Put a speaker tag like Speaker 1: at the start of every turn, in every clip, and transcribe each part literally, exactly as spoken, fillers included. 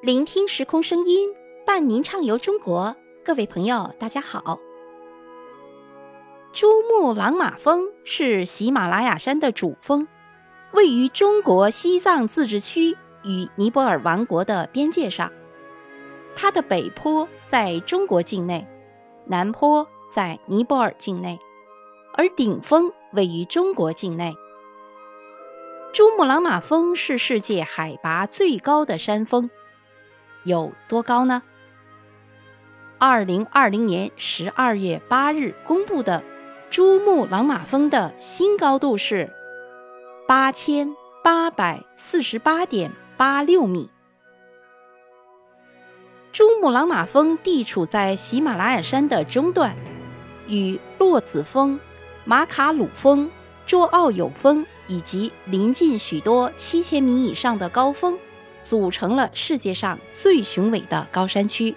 Speaker 1: 聆听时空声音，伴您畅游中国。各位朋友，大家好。珠穆朗玛峰是喜马拉雅山的主峰，位于中国西藏自治区与尼泊尔王国的边界上。它的北坡在中国境内，南坡在尼泊尔境内，而顶峰位于中国境内。珠穆朗玛峰是世界海拔最高的山峰，有多高呢？二零二零年十二月八日公布的珠穆朗玛峰的新高度是八千八百四十八点八六米。珠穆朗玛峰地处在喜马拉雅山的中段，与洛子峰、马卡鲁峰、卓奥友峰以及临近许多七千米以上的高峰，组成了世界上最雄伟的高山区。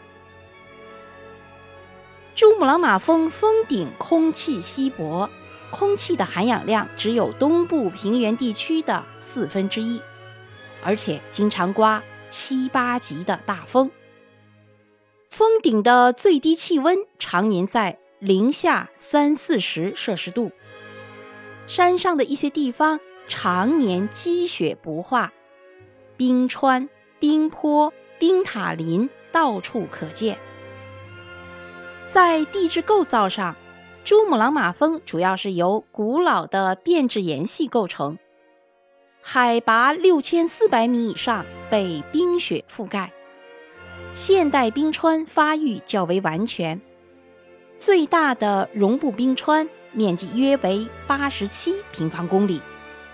Speaker 1: 珠穆朗玛峰峰顶空气稀薄，空气的含氧量只有东部平原地区的四分之一，而且经常刮七八级的大风。峰顶的最低气温常年在零下三四十摄氏度，山上的一些地方常年积雪不化，冰川、冰坡、冰塔林到处可见。在地质构造上，珠穆朗玛峰主要是由古老的变质岩系构成，海拔六千四百米以上被冰雪覆盖，现代冰川发育较为完全。最大的绒布冰川面积约为八十七平方公里。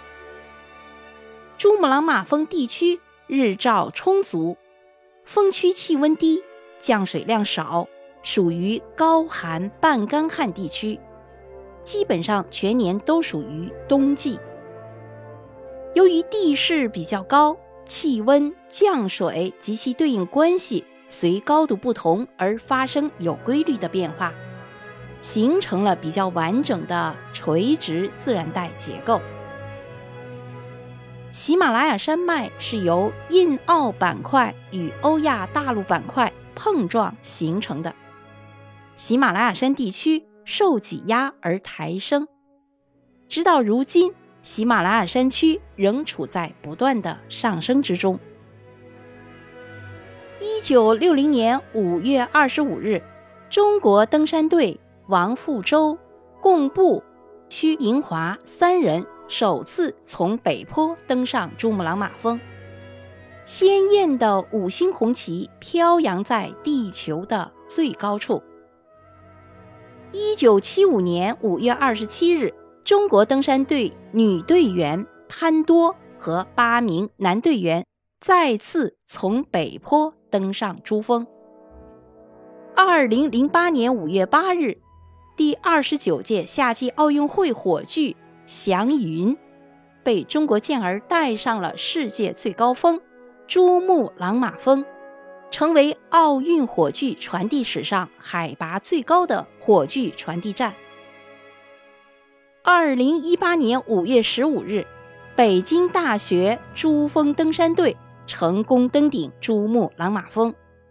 Speaker 1: 珠穆朗玛峰地区日照充足，峰区气温低，降水量少，属于高寒半干旱地区，基本上全年都属于冬季。由于地势比较高，气温、降水及其对应关系随高度不同而发生有规律的变化，形成了比较完整的垂直自然带结构。喜马拉雅山脉是由印澳板块与欧亚大陆板块碰撞形成的，喜马拉雅山地区受挤压而抬升，直到如今，喜马拉雅山区仍处在不断的上升之中。一九六零年五月二十五日，中国登山队王富洲、贡布、屈银华三人首次从北坡登上珠穆朗玛峰，鲜艳的五星红旗飘扬在地球的最高处。一九七五年五月二十七日，中国登山队女队员潘多和八名男队员再次从北坡登上珠峰。二零零八年五月八日，第二十九届夏季奥运会火炬祥云被中国健儿带上了世界最高峰珠穆朗玛峰，成为奥运火炬传递史上海拔最高的火炬传递站。二零一八年五月十五日，北京大学珠峰登山队成功登顶珠穆朗玛峰。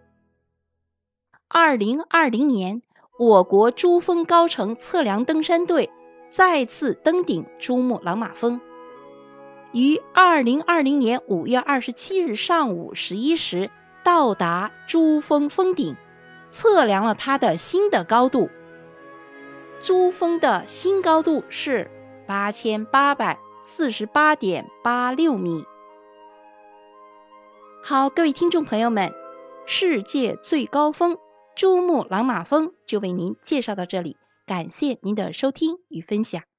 Speaker 1: 二零二零年，我国珠峰高程测量登山队再次登顶珠穆朗玛峰，于二零二零年五月二十七日上午十一时到达珠峰峰顶，测量了它的新的高度。珠峰的新高度是八千八百四十八点八六米。好，各位听众朋友们，世界最高峰珠穆朗玛峰就为您介绍到这里，感谢您的收听与分享。